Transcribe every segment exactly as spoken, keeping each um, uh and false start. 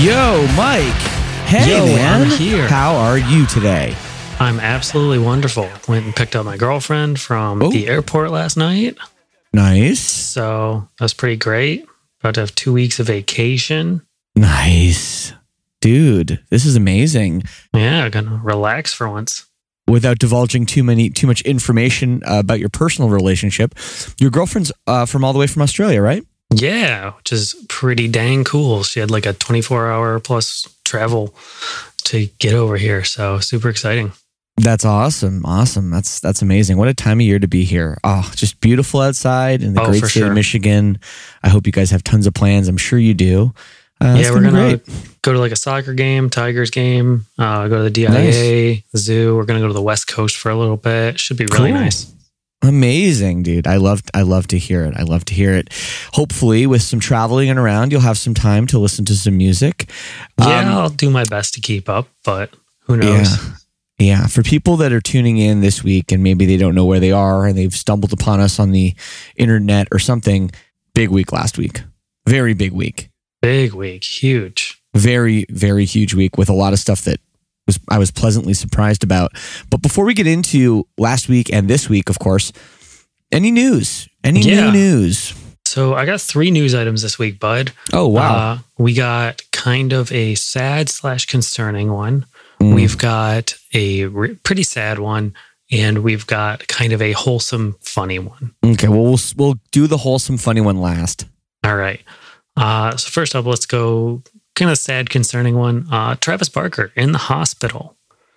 Yo, Mike. Hey, Yo, man. I'm here. How are you today? I'm absolutely wonderful. Went and picked up my girlfriend from Oh. the airport last night. Nice. So that was pretty great. About to have two weeks of vacation. Nice. Dude, this is amazing. Yeah, gonna relax for once. Without divulging too many, too much information uh, about your personal relationship, your girlfriend's uh, from all the way from Australia, right? Yeah, which is pretty dang cool. She had like a twenty-four hour plus travel to get over here. So super exciting. That's awesome. Awesome. That's that's amazing. What a time of year to be here. Oh, just beautiful outside in the Oh, great for state sure. of Michigan. I hope you guys have tons of plans. I'm sure you do. Uh, it's yeah, we're gonna gonna be great. go to like a soccer game, Tigers game, uh, go to the D I A, the zoo. We're gonna go to the West Coast for a little bit. Should be really Cool. nice. Amazing, dude. I love I love to hear it. I love to hear it. Hopefully, with some traveling and around, you'll have some time to listen to some music. Yeah, Um, I'll do my best to keep up, but who knows? Yeah. Yeah. For people that are tuning in this week and maybe they don't know where they are and they've stumbled upon us on the internet or something, big week last week. Very big week. Big week, huge. Very, very huge week with a lot of stuff that was I was pleasantly surprised about. But before we get into last week and this week, of course, any news? Any Yeah. new news? So I got three news items this week, bud. Oh, wow. Uh, we got kind of a sad slash concerning one. Mm. We've got a re- pretty sad one, and we've got kind of a wholesome, funny one. Okay, well, we'll we'll do the wholesome, funny one last. All right. Uh, so first up, let's go kind of sad, concerning one. Uh, Travis Barker in the hospital.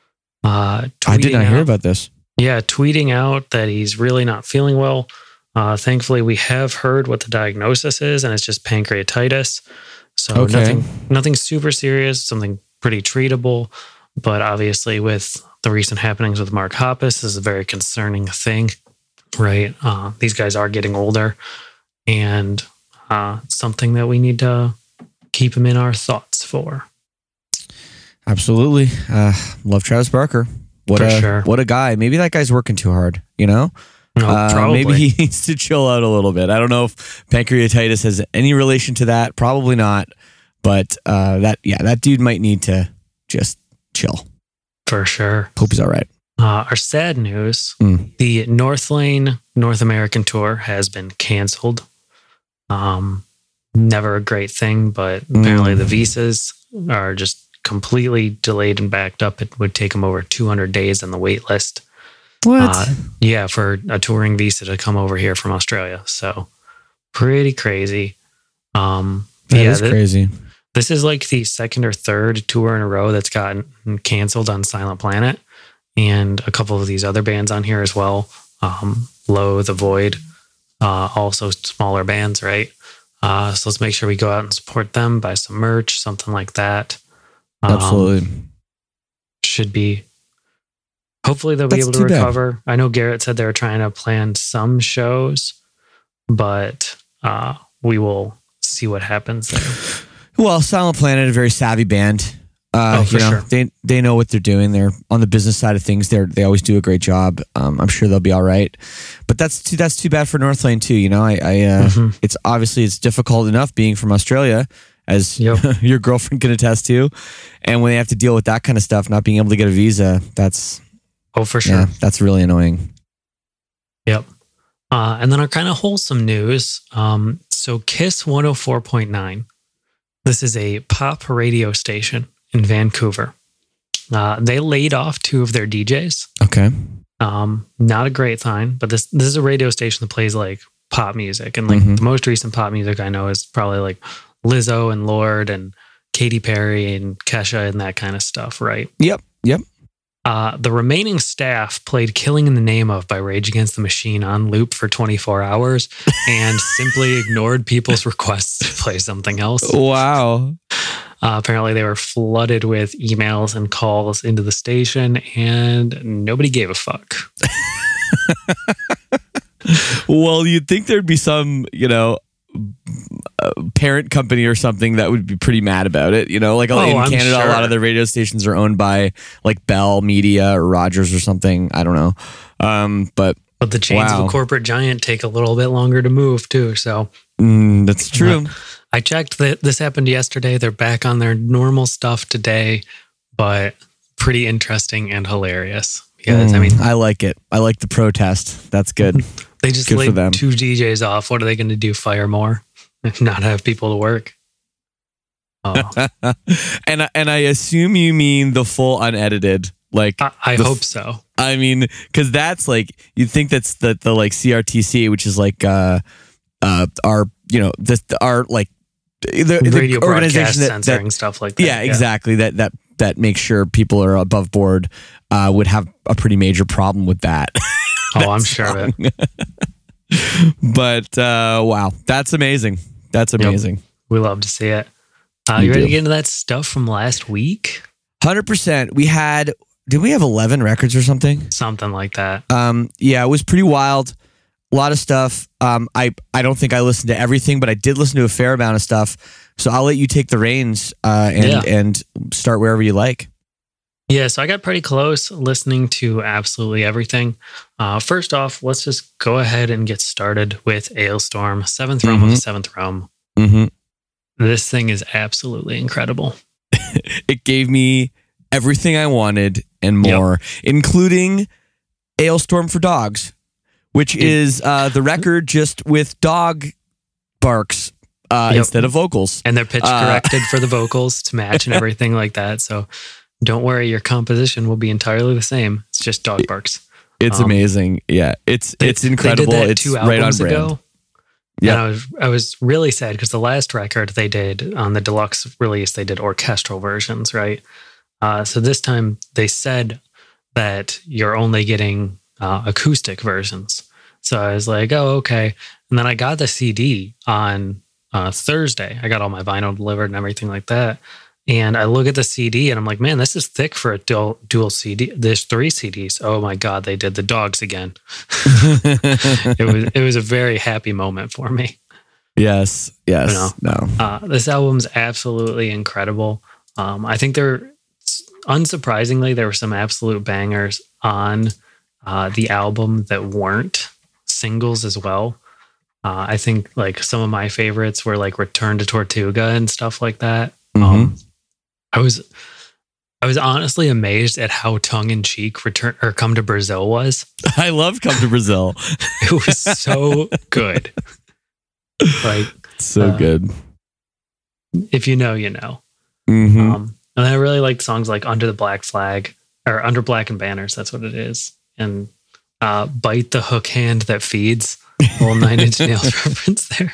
Uh, I did tweeting not hear out- about this. Yeah, tweeting out that he's really not feeling well. Uh, thankfully, we have heard what the diagnosis is, and it's just pancreatitis. So Okay. nothing, nothing super serious. Something pretty treatable. But obviously, with the recent happenings with Mark Hoppus, this is a very concerning thing, right? Uh, these guys are getting older, and uh, something that we need to keep them in our thoughts for. Absolutely. Uh, love Travis Barker. What For a sure. what a guy. Maybe that guy's working too hard, you know? No, Uh, probably. maybe he needs to chill out a little bit. I don't know if pancreatitis has any relation to that. Probably not. But uh, that yeah, that dude might need to just chill. For sure. Hope he's all right. Uh, our sad news, Mm. the North Lane North American Tour has been canceled. Um, never a great thing, but apparently Mm. the visas are just completely delayed and backed up. It would take them over two hundred days on the wait list. What? Uh, yeah, for a touring visa to come over here from Australia. So pretty crazy. Um, that yeah, is thi- crazy. this is like the second or third tour in a row that's gotten canceled on Silent Planet, and a couple of these other bands on here as well. Um, Low, The Void, uh, also smaller bands, right? Uh, so let's make sure we go out and support them, buy some merch, something like that. Um, Absolutely. Should be. Hopefully they'll be That's able to too bad. recover. I know Garrett said they were trying to plan some shows, but uh, we will see what happens there. Well, Silent Planet, a very savvy band. Uh, Oh, for you know, sure. they they know what they're doing. They're on the business side of things. They're they always do a great job. Um, I'm sure they'll be all right. But that's too that's too bad for North Lane too. You know, I, I uh, Mhm. it's obviously it's difficult enough being from Australia, as Yep. your girlfriend can attest to, and when they have to deal with that kind of stuff, not being able to get a visa, that's Oh, for sure. yeah, that's really annoying. Yep. Uh, and then our kind of wholesome news. Um, so Kiss one oh four point nine. This is a pop radio station in Vancouver. Uh, they laid off two of their D Js. Okay. Um, not a great sign, but this this is a radio station that plays like pop music. And like Mhm. the most recent pop music I know is probably like Lizzo and Lorde and Katy Perry and Kesha and that kind of stuff, right? Yep. Yep. Uh, the remaining staff played Killing in the Name of by Rage Against the Machine on loop for twenty-four hours and simply ignored people's requests to play something else. Wow. Uh, apparently, they were flooded with emails and calls into the station, and nobody gave a fuck. Well, you'd think there'd be some, you know, uh, parent company or something that would be pretty mad about it. You know, like Oh, in I'm Canada, a sure. lot of the radio stations are owned by like Bell Media or Rogers or something. I don't know. Um, but But the chains of Wow. a corporate giant take a little bit longer to move, too. So mm, that's true. I checked that this happened yesterday. They're back on their normal stuff today, but pretty interesting and hilarious. Because mm, I mean, I like it. I like the protest. That's good. They just good laid two D Js off. What are they going to do? Fire more? Not have people to work? Oh. and and I assume you mean the full unedited. Like I, I the, hope so. I mean, because that's like you'd think that's the the like C R T C, which is like uh uh our you know the, the our like the, radio the organization that, censoring that, stuff like that. Yeah, yeah, exactly. That that that makes sure people are above board. Uh, would have a pretty major problem with that. Oh, I'm sure of it. But uh, wow, that's amazing. That's amazing. Yep. We love to see it. Uh, you ready do. to get into that stuff from last week? one hundred percent. We had, did we have eleven records or something? Something like that. Um, yeah, it was pretty wild. A lot of stuff. Um, I, I don't think I listened to everything, but I did listen to a fair amount of stuff. So I'll let you take the reins uh, and, yeah. and start wherever you like. Yeah, so I got pretty close listening to absolutely everything. Uh, first off, let's just go ahead and get started with Alestorm, Seventh Realm mm-hmm. of the Seventh Realm. Mm-hmm. This thing is absolutely incredible. It gave me everything I wanted and more, yep. including Alestorm for Dogs, which it, is uh, the record just with dog barks uh, yep. instead of vocals. And they're pitch corrected uh, for the vocals to match and everything like that. So don't worry, your composition will be entirely the same. It's just dog barks. It's um, amazing. Yeah, it's they, it's incredible. They did that it's two right on albums brand. Ago. Yeah, I was I was really sad because the last record they did on the deluxe release, they did orchestral versions, right? Uh, so this time they said that you're only getting uh, acoustic versions. So I was like, oh, okay. And then I got the C D on uh, Thursday. I got all my vinyl delivered and everything like that. And I look at the C D and I'm like, man, this is thick for a dual, dual C D. There's three C Ds. Oh my God, they did the dogs again. it was it was a very happy moment for me. Yes, yes, you know, no. Uh, this album's absolutely incredible. Um, I think there, unsurprisingly, there were some absolute bangers on uh, the album that weren't singles as well. Uh, I think like some of my favorites were like Return to Tortuga and stuff like that. Mm-hmm. Um, I was, I was honestly amazed at how tongue-in-cheek Return or Come to Brazil was. I love Come to Brazil. It was so good. Like so uh, good. If you know, you know. Mm-hmm. Um, and I really like songs like Under the Black Flag or Under Black and Banners. That's what it is. And uh, Bite the Hook Hand That Feeds. Little Nine Inch Nails reference there.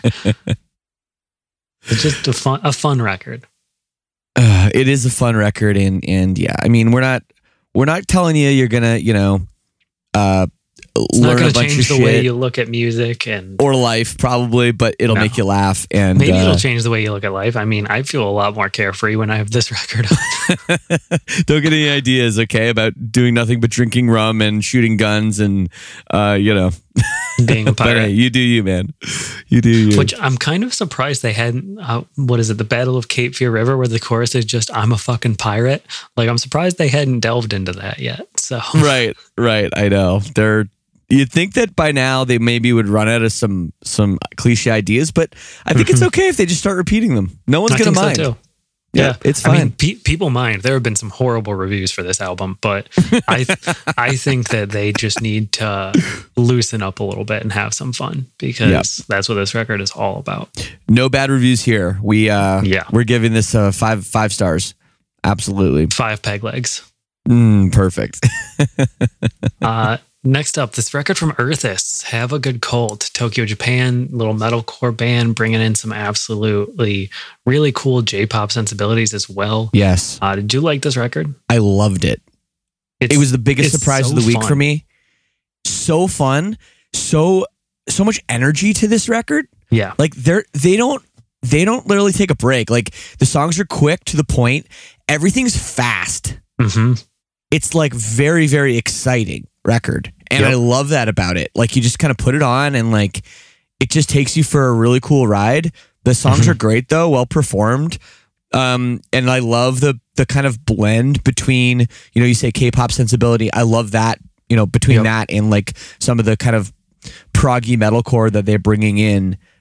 It's just a fun, a fun record. Uh, it is a fun record, and and yeah, I mean, we're not we're not telling you you're gonna you know uh, it's learn not gonna a bunch change of the shit way you look at music and or life probably, but it'll no. make you laugh, and maybe uh, it'll change the way you look at life. I mean, I feel a lot more carefree when I have this record on. Don't get any ideas, okay, about doing nothing but drinking rum and shooting guns and uh, you know. Being a pirate. But hey, you do you, man. You do you. Which I'm kind of surprised they hadn't, uh, what is it, the Battle of Cape Fear River, where the chorus is just, I'm a fucking pirate. Like, I'm surprised they hadn't delved into that yet. So Right, right. I know. They're, you'd think that by now they maybe would run out of some some cliche ideas, but I think it's okay if they just start repeating them. No one's going to mind. So too. Yeah, yeah, it's fine. I mean, pe- people mind. There have been some horrible reviews for this album, but I th- I think that they just need to loosen up a little bit and have some fun because yep. that's what this record is all about. No bad reviews here. We uh, yeah, we're giving this uh, five five stars. Absolutely, five peg legs. Mm, perfect. uh, next up, this record from Earthists, Have a Good Cold, Tokyo, Japan, little metalcore band bringing in some absolutely really cool J-pop sensibilities as well. Yes. Uh, did you like this record? I loved it. It's, it was the biggest surprise so of the week fun. for me. So fun, so so much energy to this record. Yeah, like they're they don't they don't literally take a break. Like the songs are quick to the point. Everything's fast. Mm-hmm. It's like very very exciting record, and yep. I love that about it. Like you just kind of put it on, and like it just takes you for a really cool ride. The songs mm-hmm. are great though, well performed. Um, and I love the the kind of blend between, you know, you say K-pop sensibility. I love that, you know, between yep. that and like some of the kind of proggy metalcore that they're bringing in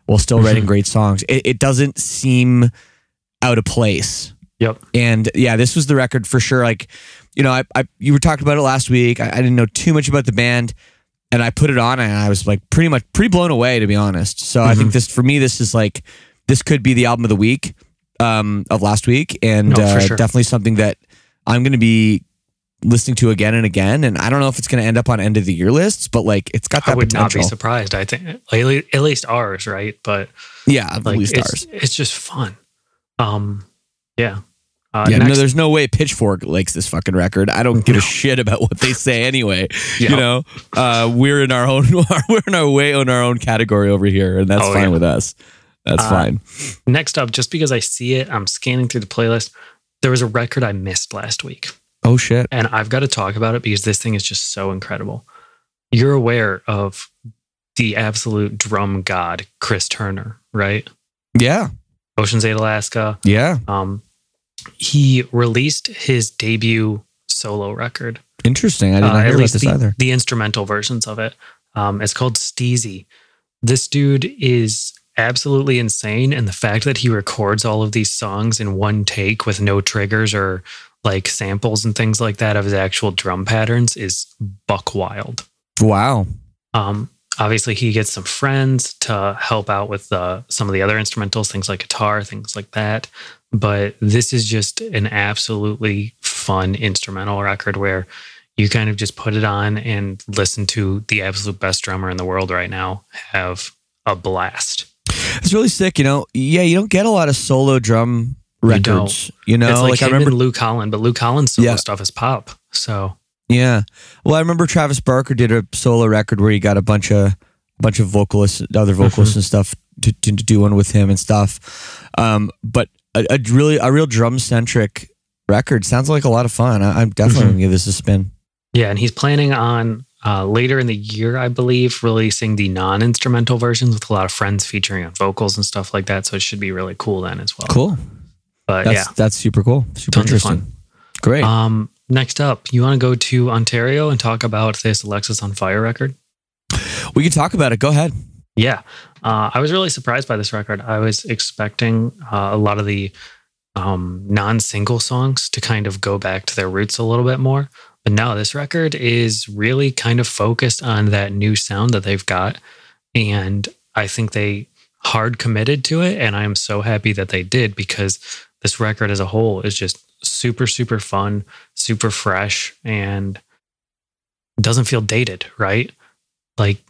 while still writing Mhm. great songs. It, it doesn't seem out of place. Yep. And yeah, this was the record for sure. Like, you know, I, I you were talking about it last week. I, I didn't know too much about the band, and I put it on, and I was like pretty much pretty blown away, to be honest. So I think Mhm. this for me, this is like this could be the album of the week um, of last week, and No, for uh, sure. definitely something that I'm going to be listening to again and again. And I don't know if it's going to end up on end of the year lists, but like it's got that I would not potential. be surprised. I think like, at le- at least ours, right? But Yeah, at like least it's, ours. it's just fun. Um, yeah. Uh, Yeah, no, next- there's no way Pitchfork likes this fucking record. I don't give a shit about what they say anyway. Yeah. You know, uh, we're in our own, we're in our way on our own category over here, and that's Oh, fine yeah. with us. That's Uh, fine. Next up, just because I see it, I'm scanning through the playlist. There was a record I missed last week, Oh shit. and I've got to talk about it because this thing is just so incredible. You're aware of the absolute drum god, Chris Turner, right? Yeah, Ocean's Eight Alaska. yeah. Um, he released his debut solo record. Interesting. I did Uh, not hear at about least this the, either. the instrumental versions of it. Um, it's called Steezy. This dude is absolutely insane, and the fact that he records all of these songs in one take with no triggers or like samples and things like that of his actual drum patterns is buck wild. Wow. Um, obviously, he gets some friends to help out with uh, some of the other instrumentals, things like guitar, things like that. But this is just an absolutely fun instrumental record where you kind of just put it on and listen to the absolute best drummer in the world right now have a blast. It's really sick. You know, yeah, you don't get a lot of solo drum records. You, know, it's like, like I him remember. and Luke Holland, but Luke Holland's solo Yeah. stuff is pop. So Yeah. Well, I remember Travis Barker did a solo record where he got a bunch of bunch of vocalists, other vocalists and stuff to, to, to do one with him and stuff. Um, but a, a really a real drum centric record sounds like a lot of fun. I, I'm definitely Mhm. gonna give this a spin. yeah, and he's planning on uh, later in the year, I believe, releasing the non-instrumental versions with a lot of friends featuring on vocals and stuff like that. So it should be really cool then as well. Cool. But That's yeah, that's super cool. Super tons of interesting. fun. Great. Um, next up, you want to go to Ontario and talk about this Alexis on Fire record? we can talk about it. Go ahead. Yeah, uh, I was really surprised by this record. I was expecting uh, a lot of the um, non-single songs to kind of go back to their roots a little bit more. But no, this record is really kind of focused on that new sound that they've got. And I think they hard committed to it. And I am so happy that they did, because this record as a whole is just super, super fun, super fresh, and doesn't feel dated, right? Like,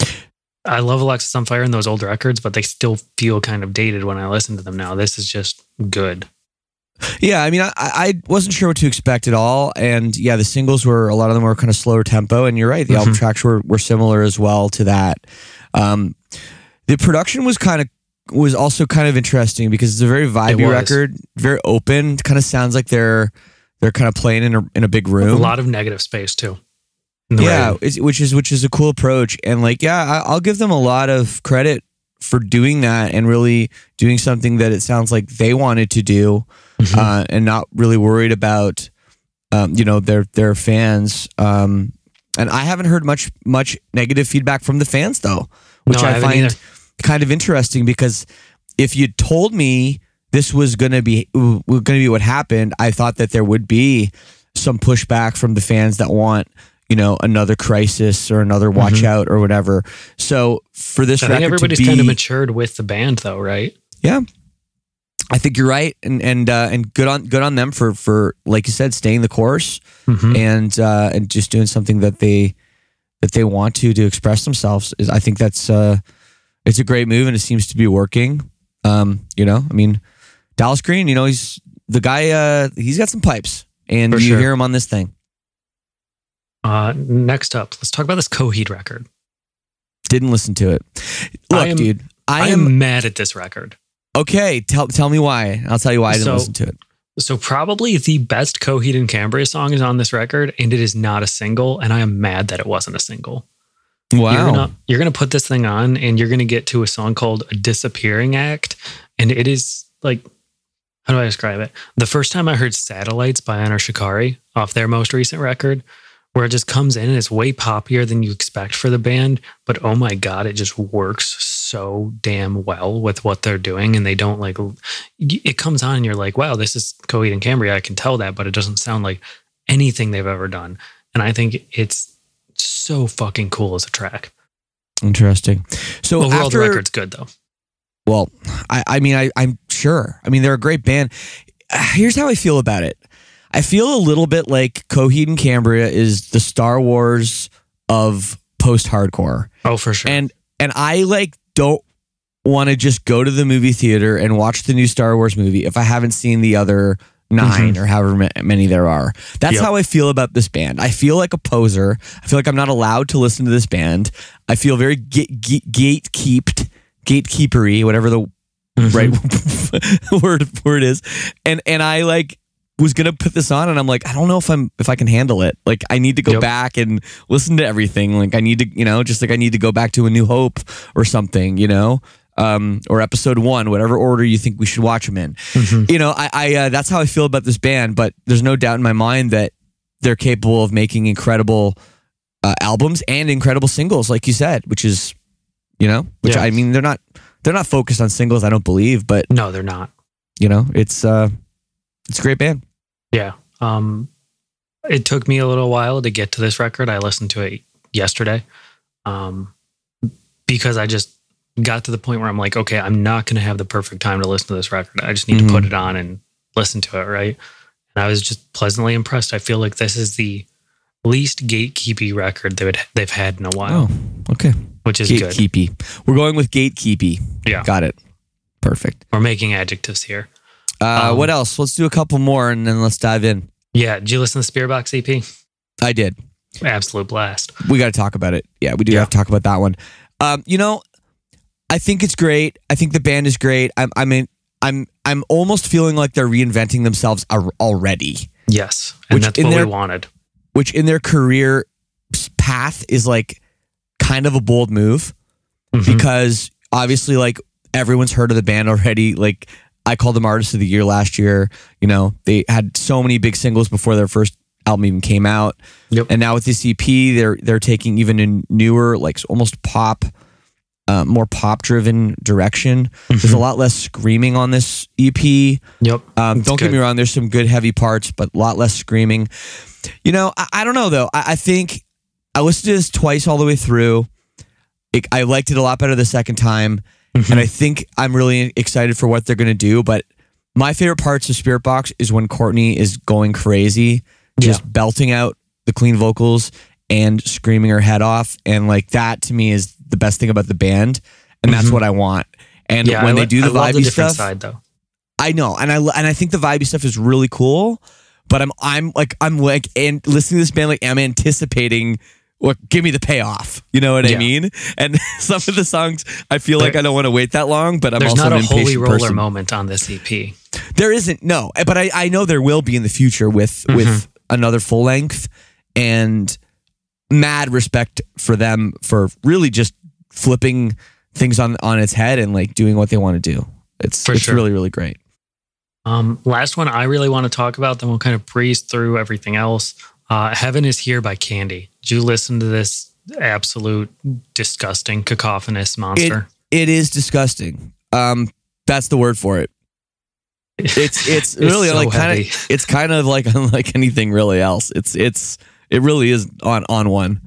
I love Alexis on Fire and those old records, but they still feel kind of dated when I listen to them now. This is just good. Yeah, I mean, I, I wasn't sure what to expect at all, and yeah, the singles were a lot of them were kind of slower tempo, and you're right, the album Mhm. tracks were were similar as well to that. Um, the production was kind of was also kind of interesting because it's a very vibey was. record, very open. Kind of sounds like they're they're kind of playing in a in a big room. A lot of negative space too. in the Yeah, writing. it's, which is which is a cool approach, and like yeah, I, I'll give them a lot of credit for doing that and really doing something that it sounds like they wanted to do. Mhm. Uh, and not really worried about, um, you know, their their fans. Um, and I haven't heard much much negative feedback from the fans though, which No, I I, haven't find either. kind of interesting, because if you told me this was going to be going to be what happened, I thought that there would be some pushback from the fans that want, you know, another Crisis or another Watch Mhm. Out or whatever. So for this I record think everybody's to be, kind of matured with the band though, right? yeah, I think you're right, and and uh, and good on good on them for for like you said, staying the course Mhm. and uh, and just doing something that they that they want to to express themselves. Is I think that's uh, it's a great move, and it seems to be working. Um, you know, I mean, Dallas Green, you know, he's the guy. Uh, he's got some pipes, and For you sure. hear him on this thing. Uh, next up, let's talk about this Coheed record. Didn't listen to it. Look, I am- dude, I, I am am mad at this record. okay. Tell tell me why. I'll tell you why I didn't So- listen to it. So probably the best Coheed and Cambria song is on this record, and it is not a single. And I am mad that it wasn't a single. Wow. You're gonna you're gonna put this thing on, and you're gonna get to a song called "A Disappearing Act," and it is like, how do I describe it? The first time I heard "Satellites" by Anar Shikari off their most recent record, where it just comes in and it's way poppier than you expect for the band, but oh my god, it just works so damn well with what they're doing, and they don't like. It comes on, and you're like, wow, this is Coheed and Cambria. I can tell that, but it doesn't sound like anything they've ever done. And I think it's so fucking cool as a track. Interesting. So overall, after, the record's good though. Well, I, I mean, I, I'm sure. I mean, they're a great band. Here's how I feel about it. I feel a little bit like Coheed and Cambria is the Star Wars of post-hardcore. Oh, for sure. And and I like don't want to just go to the movie theater and watch the new Star Wars movie if I haven't seen the other nine mm-hmm. or however many there are. That's yep. how I feel about this band. I feel like a poser. I feel like I'm not allowed to listen to this band. I feel very gate, gate, gatekeeped, gatekeepery, whatever the mm-hmm. right word word is. And and I like was gonna put this on, and I'm like, I don't know if I'm if I can handle it. Like, I need to go yep. back and listen to everything. Like, I need to, you know, just like I need to go back to A New Hope or something, you know. Um, or episode one, whatever order you think we should watch them in. Mm-hmm. You know, I, I uh, that's how I feel about this band, but there's no doubt in my mind that they're capable of making incredible uh, albums and incredible singles, like you said, which is, you know, which yeah. I mean, they're not they're not focused on singles, I don't believe, but no, they're not. You know, it's uh, it's a great band. Yeah. Um, it took me a little while to get to this record. I listened to it yesterday, um, because I just got to the point where I'm like, okay, I'm not going to have the perfect time to listen to this record. I just need mm-hmm. to put it on and listen to it, right? And I was just pleasantly impressed. I feel like this is the least gatekeepy record they would, they've had in a while. Oh, okay. Which is gatekeepy. good. We're going with gatekeepy. Yeah. Got it. Perfect. We're making adjectives here. Uh, um, what else? Let's do a couple more and then let's dive in. Yeah. Did you listen to Spirit Box E P? I did. Absolute blast. We got to talk about it. Yeah, we do yeah. have to talk about that one. Um, you know, I think it's great. I think the band is great. I'm, I mean, I'm, I'm almost feeling like they're reinventing themselves already. Yes, and which that's in what their, we wanted. Which in their career path is like kind of a bold move, mm-hmm. because obviously, like, everyone's heard of the band already. Like, I called them Artist of the Year last year. You know, they had so many big singles before their first album even came out. Yep. And now with this E P, they're they're taking even a newer, like almost pop, uh, more pop driven direction. Mm-hmm. There's a lot less screaming on this E P. Yep. Um, don't good. get me wrong. There's some good heavy parts, but a lot less screaming. You know, I, I don't know though. I, I think I listened to this twice all the way through. It, I liked it a lot better the second time. Mm-hmm. And I think I'm really excited for what they're going to do. But my favorite parts of Spirit Box is when Courtney is going crazy, just yeah. belting out the clean vocals and screaming her head off. And like that to me is the best thing about the band. And that's mm-hmm. what I want. And yeah, when I they do I the love vibey the different stuff, side, though. I know. And I, and I think the vibey stuff is really cool. But I'm, I'm like, I'm like, and listening to this band, like I'm anticipating, well, give me the payoff. You know what yeah. I mean? And some of the songs, I feel there, like I don't want to wait that long, but I'm there's also not an a impatient holy roller person. moment on this E P. There isn't, no. But I, I know there will be in the future with mm-hmm. with another full length, and mad respect for them for really just flipping things on, on its head and like doing what they want to do. It's for it's sure. really, really great. Um, last one I really want to talk about, then we'll kind of breeze through everything else. Uh, Heaven is Here by Candy. Did you listen to this absolute disgusting cacophonous monster? It, it is disgusting. Um, that's the word for it. It's it's, it's really so like kind heavy. of it's kind of like unlike anything really else. It's it's it really is on on one.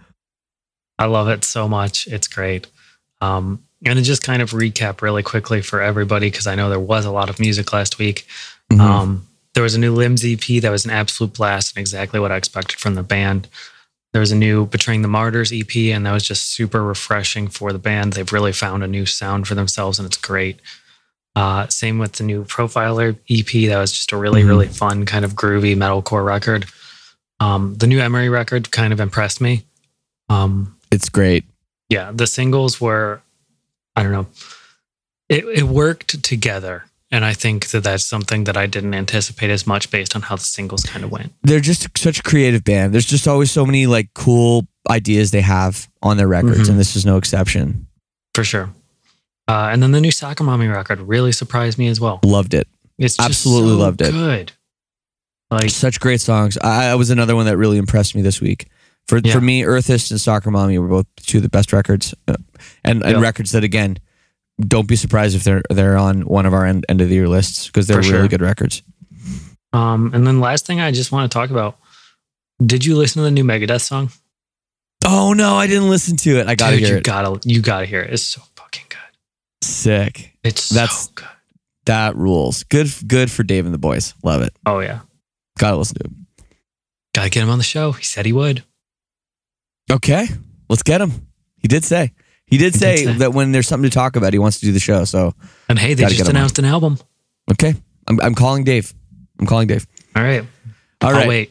I love it so much. It's great. Um, and to just kind of recap really quickly for everybody, because I know there was a lot of music last week. Mm-hmm. Um, There was a new Limbs E P that was an absolute blast and exactly what I expected from the band. There was a new Betraying the Martyrs E P, and that was just super refreshing for the band. They've really found a new sound for themselves, and it's great. Uh, same with the new Profiler E P. That was just a really, mm-hmm. really fun, kind of groovy metalcore record. Um, the new Emery record kind of impressed me. Um, it's great. Yeah, the singles were, I don't know, it, it worked together. And I think that that's something that I didn't anticipate as much based on how the singles kind of went. They're just such a creative band. There's just always so many like cool ideas they have on their records, mm-hmm. and this is no exception. For sure. Uh, and then the new Soccer Mommy record really surprised me as well. Loved it. It's just absolutely so loved it. Good. Like such great songs. I, I was another one that really impressed me this week. For yeah. for me, Earthist and Soccer Mommy were both two of the best records, uh, and, and yep. records that again don't be surprised if they're they're on one of our end, end of the year lists because they're For really sure. good records. Um, and then last thing I just want to talk about. Did you listen to the new Megadeth song? Oh no, I didn't listen to it. I gotta Dude, hear you it. gotta you gotta hear it. It's so fucking good. Sick. It's That's- so good. That rules. Good good for Dave and the boys. Love it. Oh yeah. Gotta listen to it. Gotta get him on the show. He said he would. Okay, let's get him. He did say. He did He say did say. that when there's something to talk about, he wants to do the show. So And hey, they Gotta just get him on. announced an album. okay, I'm I'm calling Dave. I'm calling Dave. All right. All I'll right. wait.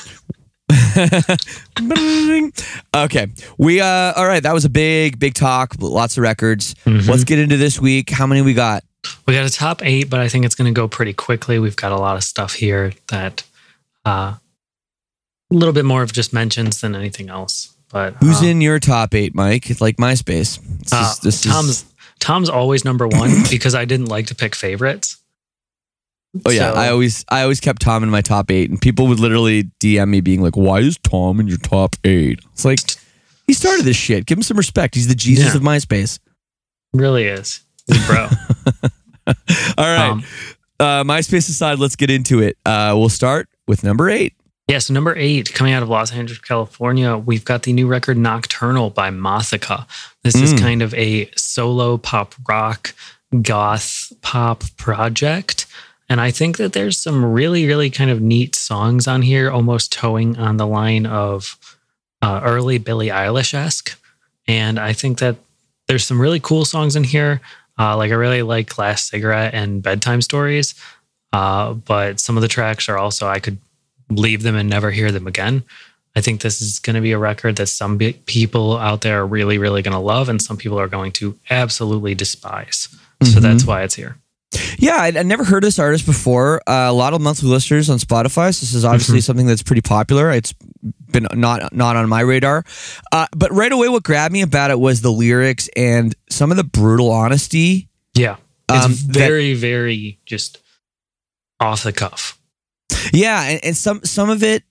Okay. We uh all right, that was a big, big talk. Lots of records. Mhm. Let's get into this week. How many we got? We got a top eight, but I think it's going to go pretty quickly. We've got a lot of stuff here that uh, a little bit more of just mentions than anything else. But Who's uh, in your top eight, Mike? It's like MySpace. This uh, is, this Tom's is, Tom's always number one because I didn't like to pick favorites. oh yeah, So- I always I always kept Tom in my top eight, and people would literally D M me being like, "Why is Tom in your top eight?" It's like he started this shit. Give him some respect. He's the Jesus Yeah. of MySpace. Really is, He's a bro. All right, Um, uh, MySpace aside, let's get into it. Uh, we'll start with number eight. Yeah, so number eight, coming out of Los Angeles, California, we've got the new record Nocturnal by Mathika. This is Mm. kind of a solo pop rock, goth pop project. And I think that there's some really, really kind of neat songs on here, almost towing on the line of uh, early Billie Eilish-esque. And I think that there's some really cool songs in here. Uh, like I really like Last Cigarette and Bedtime Stories. Uh, but some of the tracks are also, I could leave them and never hear them again. I think this is going to be a record that some be- people out there are really, really going to love, and some people are going to absolutely despise. So Mhm. that's why it's here. Yeah, I'd, I'd never heard of this artist before. Uh, a lot of monthly listeners on Spotify. So this is obviously something that's pretty popular. It's been not not on my radar. Uh, but right away, what grabbed me about it was the lyrics and some of the brutal honesty. Yeah. It's Um, that- very, very just off the cuff. Yeah, and, and some some of it,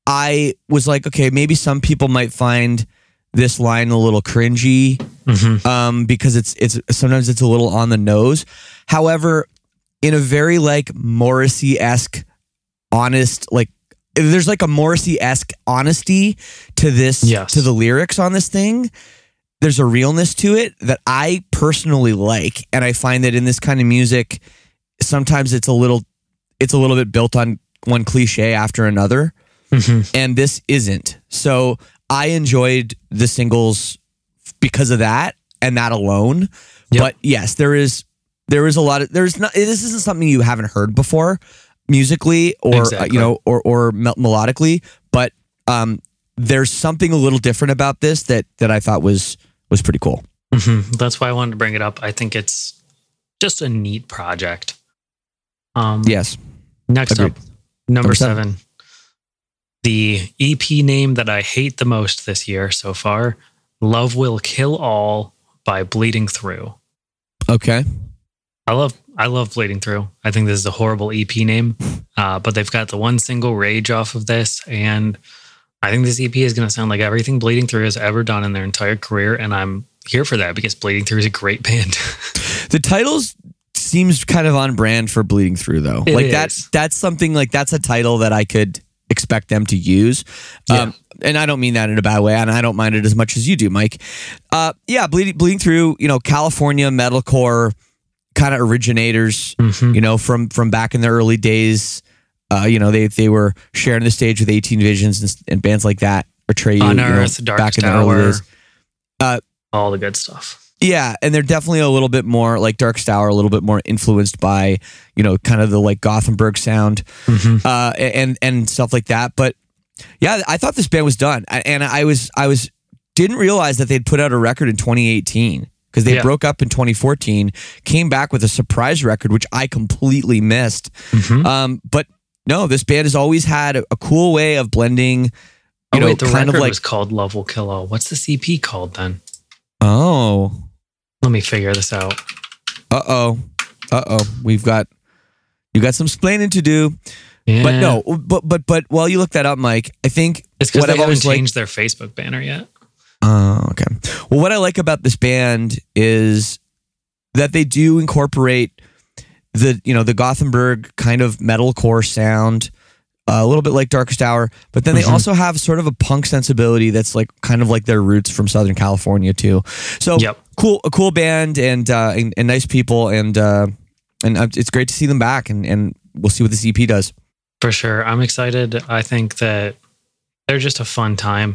I was like, okay, maybe some people might find this line a little cringy. Mm-hmm. um, because it's it's sometimes it's a little on the nose. However, in a very like Morrissey-esque, honest, like there's like a Morrissey-esque honesty to this, Yes. to the lyrics on this thing. There's a realness to it that I personally like, and I find that in this kind of music, sometimes it's a little, it's a little bit built on one cliche after another, Mm-hmm. and this isn't. So I enjoyed the singles because of that and that alone. Yep. But yes, there is there is a lot of there's not this isn't something you haven't heard before musically or uh, Exactly. you know or or mel- melodically, but um there's something a little different about this that that I thought was was pretty cool. Mm-hmm. That's why I wanted to bring it up. I think it's just a neat project. Um, Yes. Next Agreed. up, number, Number seven. seven. The E P name that I hate the most this year so far, Love Will Kill All by Bleeding Through. Okay. I love I love Bleeding Through. I think this is a horrible E P name, uh, but they've got the one single Rage off of this, and I think this E P is going to sound like everything Bleeding Through has ever done in their entire career, and I'm here for that because Bleeding Through is a great band. The titles seems kind of on brand for Bleeding Through though. It like is. that's that's something like that's a title that I could expect them to use. Yeah. Um, and I don't mean that in a bad way, and I don't mind it as much as you do, Mike. Uh, yeah, bleeding, bleeding through, you know, California metalcore kind of originators, Mhm. you know, from from back in the early days. Uh, you know, they they were sharing the stage with eighteen Visions and, and bands like that. Atreyu, you know, Unearth, back Darkest in the early Hour, days. Uh, all the good stuff. Yeah, and they're definitely a little bit more like Darkest Hour, a little bit more influenced by, you know, kind of the like Gothenburg sound, Mhm. uh, and and stuff like that. But yeah, I thought this band was done, I- and I was I was didn't realize that they'd put out a record in twenty eighteen because they Yeah. broke up in twenty fourteen, came back with a surprise record which I completely missed. Mhm. Um, but no, this band has always had a, a cool way of blending. You Oh, know, wait, the kind record of like was called Love Will Kill All. What's the C P called then? oh. Let me figure this out. Uh oh. Uh oh. We've got you got some splaining to do. Yeah. But no, but but but while you look that up, Mike, I think it's because what they I've haven't always liked. changed their Facebook banner yet. Oh, okay. Well, what I like about this band is that they do incorporate the you know the Gothenburg kind of metalcore sound, uh, a little bit like Darkest Hour, but then they Mhm. also have sort of a punk sensibility that's like kind of like their roots from Southern California too. So Yep. cool, a cool band and uh, and, and nice people, and uh, and uh, it's great to see them back, and and we'll see what this E P does. For sure. I'm excited. I think that they're just a fun time.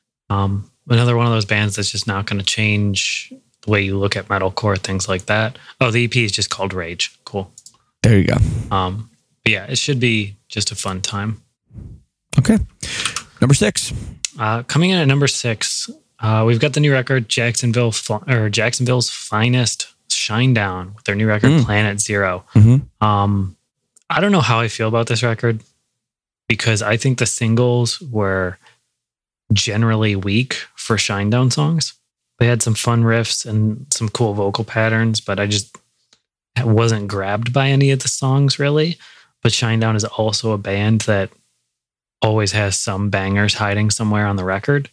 Um, another one of those bands that's just not going to change the way you look at metalcore, things like that. Oh, the E P is just called Rage. Cool. There you go. Um, but yeah, it should be just a fun time. Okay, number six. Uh, coming in at number six, uh, we've got the new record, Jacksonville or Jacksonville's Finest, Shinedown, with their new record, Mm. Planet Zero. Mm-hmm. Um, I don't know how I feel about this record because I think the singles were generally weak for Shinedown songs. They had some fun riffs and some cool vocal patterns, but I just wasn't grabbed by any of the songs really. But Shinedown is also a band that always has some bangers hiding somewhere on the record.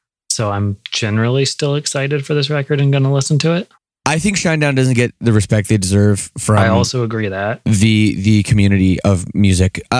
So I'm generally still excited for this record and going to listen to it. I think Shinedown doesn't get the respect they deserve from I also agree that. the the community of music. Uh,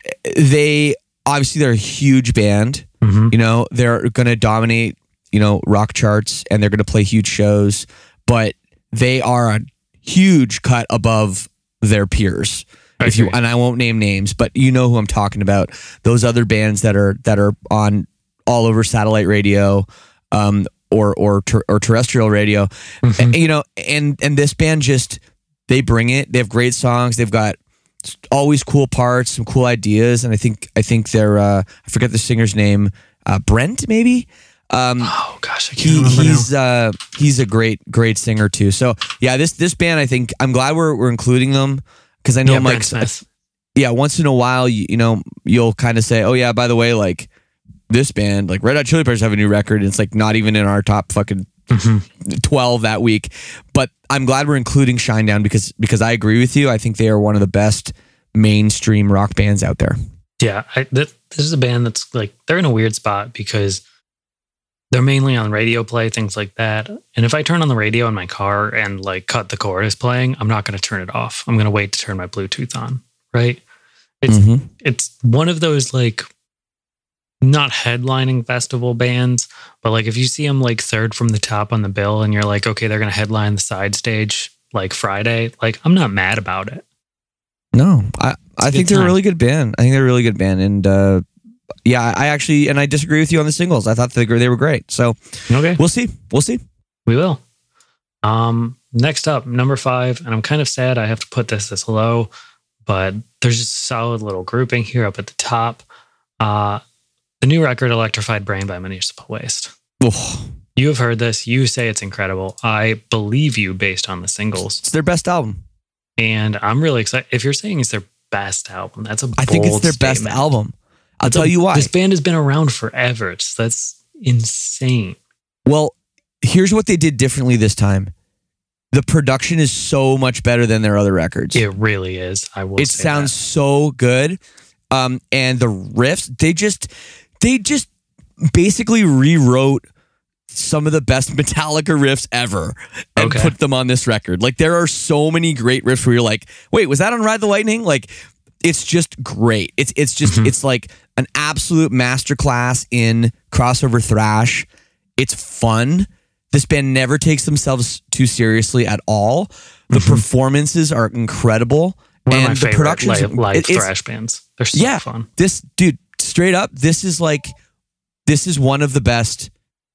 they obviously they're a huge band. Mm-hmm. You know, they're going to dominate, you know, rock charts, and they're going to play huge shows, but they are a huge cut above their peers. I If you agree. and I won't name names, but you know who I'm talking about. Those other bands that are that are on all over satellite radio, um, or or ter- or terrestrial radio, Mhm. and, you know, and and this band just they bring it. They have great songs. They've got always cool parts, some cool ideas, and I think I think they're uh, I forget the singer's name, uh, Brent maybe. Um, Oh gosh, I can't he, remember he's uh, he's a great great singer too. So yeah, this this band, I think I'm glad we're we're including them because I know now. Yeah, Mike. Brent Smith. Yeah, once in a while, you, you know, you'll kind of say, oh yeah, by the way, like this band, like Red Hot Chili Peppers have a new record. And it's like not even in our top fucking Mhm. twelve that week. But I'm glad we're including Shinedown because because I agree with you. I think they are one of the best mainstream rock bands out there. Yeah, I, th- this is a band that's like, they're in a weird spot because they're mainly on radio play, things like that. And if I turn on the radio in my car and like cut the chord is playing, I'm not going to turn it off. I'm going to wait to turn my Bluetooth on, right? It's Mhm. it's one of those like not headlining festival bands, but like if you see them like third from the top on the bill and you're like, okay, they're going to headline the side stage like Friday, like I'm not mad about it. No, I, I a think good they're a time. really good band. I think they're a really good band. And uh, yeah, I actually, and I disagree with you on the singles. I thought they, they were great. So Okay. we'll see. We'll see. We will. Um, next up, number five, and I'm kind of sad I have to put this this low, but there's just a solid little grouping here up at the top. Uh, the new record, Electrified Brain by Municipal Waste. Oof. You have heard this. You say it's incredible. I believe you based on the singles. It's their best album. And I'm really excited. If you're saying it's their best album, that's a bold I think it's their best statement. album. I'll That's a- tell you why. This band has been around forever. It's, that's insane. Well, here's what they did differently this time. The production is so much better than their other records. It really is. I will It say sounds that. so good. Um, and the riffs, they just they just basically rewrote some of the best Metallica riffs ever and Okay. put them on this record. Like there are so many great riffs where you're like, wait, was that on Ride the Lightning? Like it's just great. It's it's just Mhm. it's like an absolute masterclass in crossover thrash. It's fun. This band never takes themselves too seriously at all. The Mhm. performances are incredible. One and of my the favorite production live, live it, it's, thrash bands. They're so Yeah. fun. this dude straight up this is like this is one of the best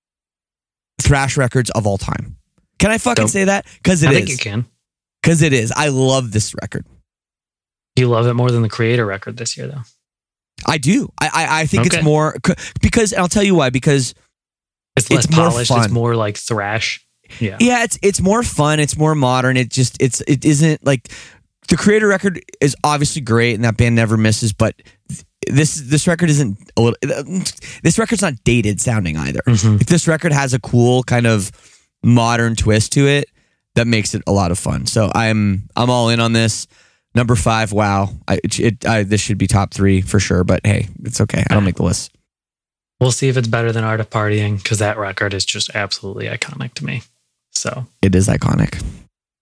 thrash records of all time. Can I fucking Dope. say that? Because it I is. think you can. Because it is. I love this record. You love it more than the Creator record this year, though. I do. I I, I think Okay. it's more because and I'll tell you why. Because It's less It's more polished. fun. It's more like thrash. Yeah. yeah, it's it's more fun. It's more modern. It just it's it isn't like the Creator record is obviously great and that band never misses. But this this record isn't a little. This record's not dated sounding either. Mhm. If this record has a cool kind of modern twist to it, that makes it a lot of fun. So I'm I'm all in on this. Number five, wow, I, it, it I, this should be top three for sure. But hey, it's okay. I don't make the list. We'll see if it's better than Art of Partying because that record is just absolutely iconic to me. So It is iconic.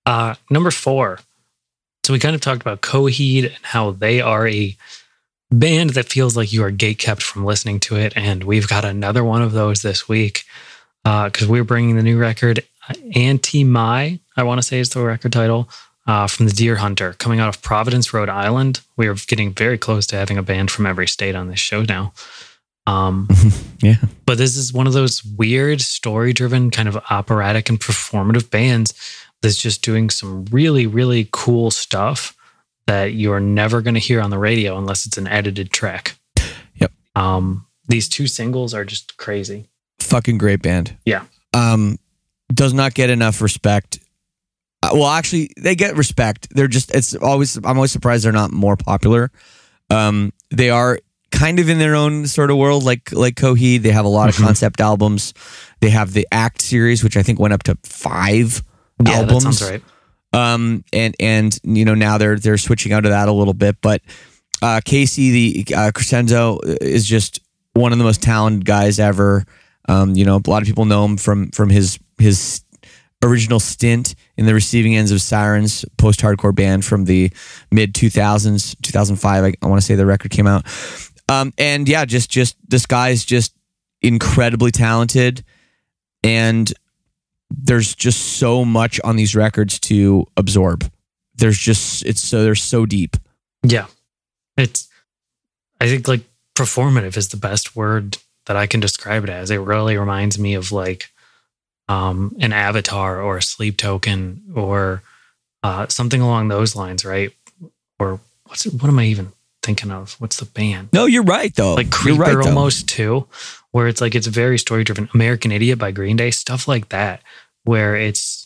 Uh, number four. So we kind of talked about Coheed and how they are a band that feels like you are gatekept from listening to it. And we've got another one of those this week because uh, we're bringing the new record, Anti-My, I want to say is the record title, uh, from the Deer Hunter, coming out of Providence, Rhode Island. We are getting very close to having a band from every state on this show now. Um, yeah. But this is one of those weird, story-driven, kind of operatic and performative bands that's just doing some really, really cool stuff that you're never going to hear on the radio unless it's an edited track. Yep. Um, these two singles are just crazy. Fucking great band. Yeah. Um, does not get enough respect. Uh, well, actually, they get respect. They're just, it's always, I'm always surprised they're not more popular. Um, they are kind of in their own sort of world, like like Coheed. They have a lot of mm-hmm. concept albums. They have the Act series, which I think went up to five yeah, albums. That sounds right. Um, and and you know now they're they're switching out of that a little bit, but uh, Casey the uh, Crescenzo is just one of the most talented guys ever. Um, you know, a lot of people know him from from his his original stint in the Receiving Ends of Sirens post-hardcore band from the mid two thousands, two thousand five. I, I want to say the record came out. Um, and yeah, just just this guy's just incredibly talented, and there's just so much on these records to absorb. There's just it's so they're so deep. Yeah, it's I think like performative is the best word that I can describe it as. It really reminds me of like um, an Avatar or a Sleep Token or uh, something along those lines, right? Or what's it, what am I even thinking of? What's the band? No, you're right though. Like Creeper right, almost too, where it's like it's very story driven. American Idiot by Green Day, stuff like that, where it's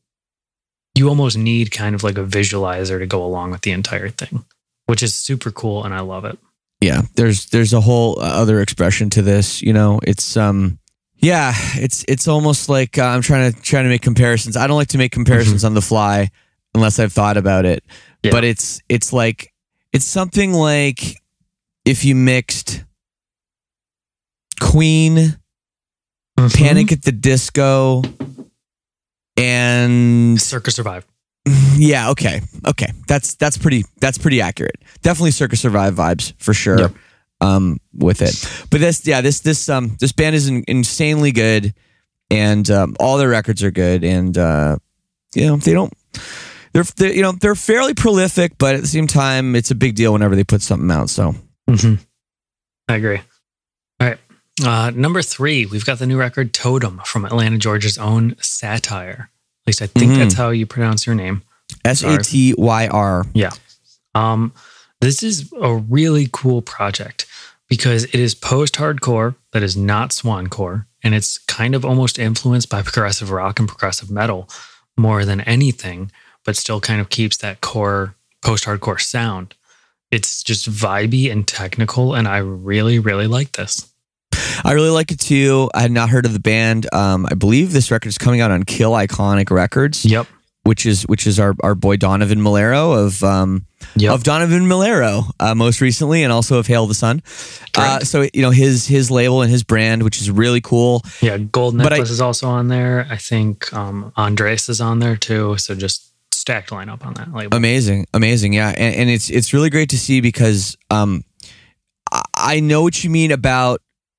you almost need kind of like a visualizer to go along with the entire thing, which is super cool and I love it. Yeah, there's there's a whole other expression to this. You know, it's um, yeah, it's it's almost like uh, I'm trying to trying to make comparisons. I don't like to make comparisons mm-hmm. on the fly unless I've thought about it. Yeah. But it's it's like it's something like if you mixed Queen, mm-hmm. Panic at the Disco, and Circa Survive. Yeah, okay. Okay. That's that's pretty that's pretty accurate. Definitely Circa Survive vibes for sure. Yep. Um with it. But this yeah, this this um this band is in, insanely good, and um, all their records are good, and uh you know, they don't they're, they're you know, they're fairly prolific, but at the same time it's a big deal whenever they put something out, so. Mm-hmm. I agree. All right. Uh number three, we've got the new record Totem from Atlanta, Georgia's own Satyr. At least I think mm-hmm. that's how you pronounce your name. S A T Y R. Yeah. Um, this is a really cool project because it is post-hardcore that is not swancore, and it's kind of almost influenced by progressive rock and progressive metal more than anything, but still kind of keeps that core post-hardcore sound. It's just vibey and technical, and I really, really like this. I really like it too. I had not heard of the band. Um, I believe this record is coming out on Kill Iconic Records. Yep. Which is which is our, our boy Donovan Malero of um yep. of Donovan Malero uh, most recently, and also of Hail the Sun. Uh, so you know his his label and his brand, which is really cool. Yeah, Gold Necklace I, is also on there. I think um, Andres is on there too. So just stacked lineup on that label. Amazing, amazing. Yeah, and, and it's it's really great to see because um I, I know what you mean about.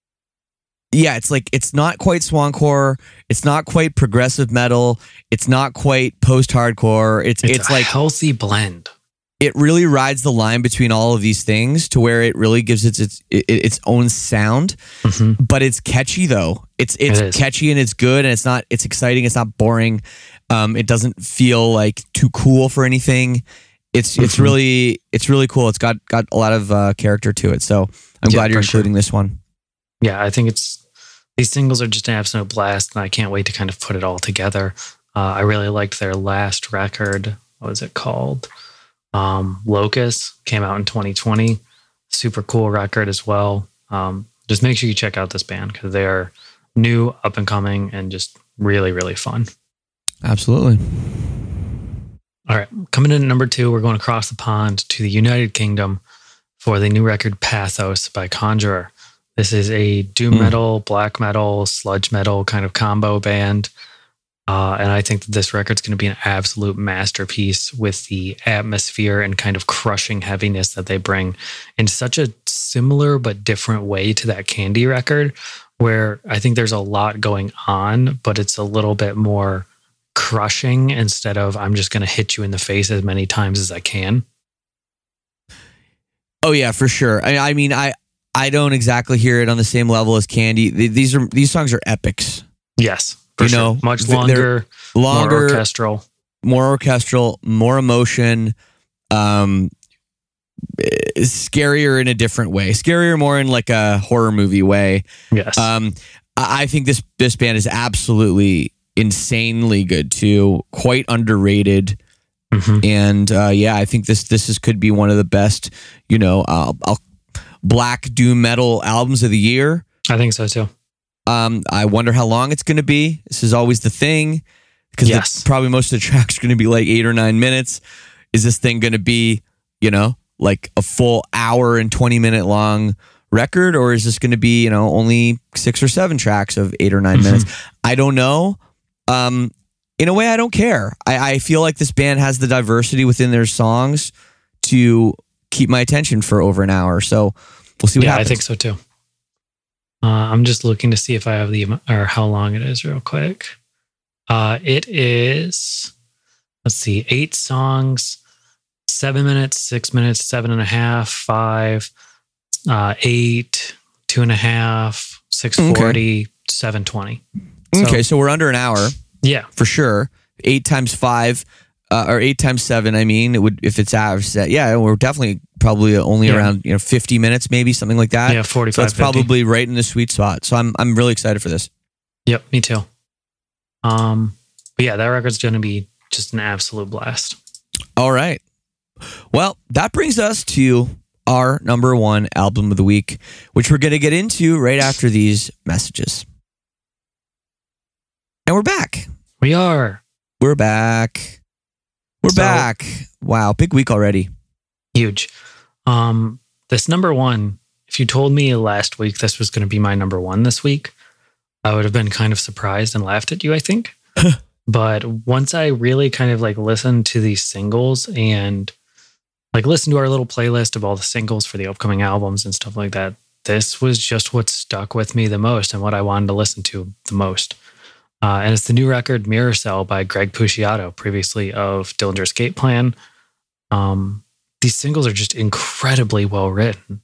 Yeah, it's like it's not quite swancore, it's not quite progressive metal, it's not quite post-hardcore. It's it's, it's a like healthy blend. It really rides the line between all of these things to where it really gives its its its own sound. Mm-hmm. But it's catchy though. It's it's it catchy and it's good and it's not it's exciting. It's not boring. Um, it doesn't feel like too cool for anything. It's mm-hmm. it's really it's really cool. It's got got a lot of uh, character to it. So I'm yeah, glad you're including sure. this one. Yeah, I think it's. These singles are just an absolute blast, and I can't wait to kind of put it all together. Uh, I really liked their last record. What was it called? Um, Locust came out in twenty twenty. Super cool record as well. Um, just make sure you check out this band because they are new, up and coming, and just really, really fun. Absolutely. All right, coming in at number two, we're going across the pond to the United Kingdom for the new record Pathos by Conjurer. This is a doom mm. metal, black metal, sludge metal kind of combo band. Uh, and I think that this record's going to be an absolute masterpiece with the atmosphere and kind of crushing heaviness that they bring in such a similar but different way to that Candy record, where I think there's a lot going on, but it's a little bit more crushing instead of I'm just going to hit you in the face as many times as I can. Oh yeah, for sure. I, I mean, I I don't exactly hear it on the same level as Candy. These are these songs are epics. Yes. For you sure. know, much longer, longer, more orchestral, more orchestral, more emotion, um, scarier in a different way, scarier more in like a horror movie way. Yes. Um, I think this this band is absolutely insanely good too, quite underrated, mm-hmm. and uh, yeah, I think this this is could be one of the best, you know, uh, black doom metal albums of the year. I think so too. Um, I wonder how long it's going to be. This is always the thing, because yes. probably most of the tracks are going to be like eight or nine minutes. Is this thing going to be, you know, like a full hour and twenty minute long record, or is this going to be, you know, only six or seven tracks of eight or nine minutes? I don't know. Um, in a way, I don't care. I, I feel like this band has the diversity within their songs to keep my attention for over an hour. So we'll see what yeah, happens. I think so too. Uh, I'm just looking to see if I have the, or how long it is real quick. Uh, it is, let's see, eight songs, seven minutes, six minutes, seven and a half, five, uh, eight, two and a half, six forty, okay. seven twenty. So, okay, so we're under an hour. Yeah. For sure. Eight times five, uh, or eight times seven, I mean, it would, if it's average set, yeah, we're definitely probably only yeah. around, you know, fifty minutes, maybe something like that. Yeah, forty-five. So that's probably right in the sweet spot. So I'm I'm really excited for this. Yep, me too. Um, but yeah, that record's going to be just an absolute blast. All right. Well, that brings us to our number one album of the week, which we're going to get into right after these messages. And we're back. We are. We're back. We're so, back. Wow, big week already. Huge. Um, this number one, if you told me last week this was going to be my number one this week, I would have been kind of surprised and laughed at you, I think. But once I really kind of like listened to these singles and like listened to our little playlist of all the singles for the upcoming albums and stuff like that, this was just what stuck with me the most and what I wanted to listen to the most. Uh, and it's the new record Mirror Cell by Greg Puciato, previously of Dillinger Escape Plan. Um, these singles are just incredibly well written.